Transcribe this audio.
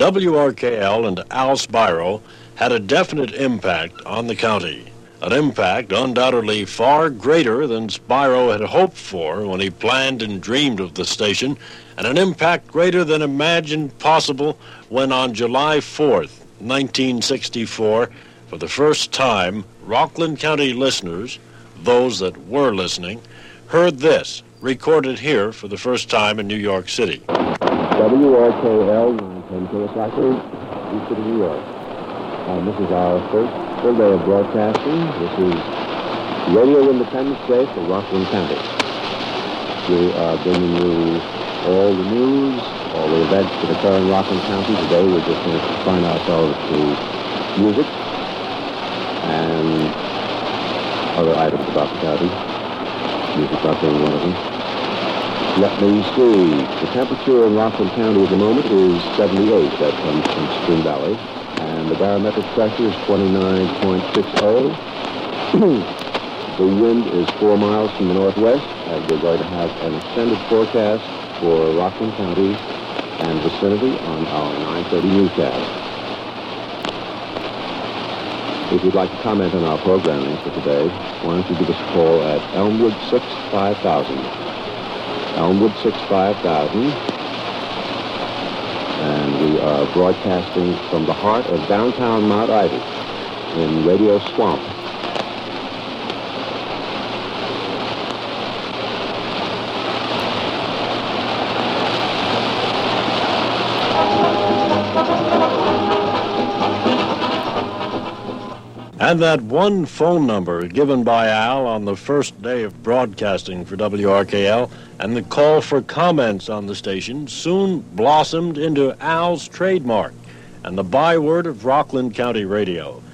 WRKL and Al Spiro had a definite impact on the county, an impact undoubtedly far greater than Spiro had hoped for when he planned and dreamed of the station, and an impact greater than imagined possible when on July 4th, 1964, for the first time, Rockland County listeners, those that were listening, heard this, recorded here for the first time in New York City. WRKL 910 Kilosaki, East City, New York. This is our first full day of broadcasting. This is Radio Independence Day for Rockland County. We are bringing you all the news, all the events that occur in Rockland County. Today we're just going to confine ourselves to music and other items about the county. Music not being one of them. Let me see. The temperature in Rockland County at the moment is 78. That comes from Spring Valley. And the barometric pressure is 29.60. The wind is 4 miles from the northwest, and we're going to have an extended forecast for Rockland County and vicinity on our 9:30 newscast. If you'd like to comment on our programming for today, why don't you give us a call at Elmwood 65000. Elmwood 65000. And we are broadcasting from the heart of downtown Mount Ivy in Radio Swamp. And that one phone number given by Al on the first day of broadcasting for WRKL and the call for comments on the station soon blossomed into Al's trademark and the byword of Rockland County Radio.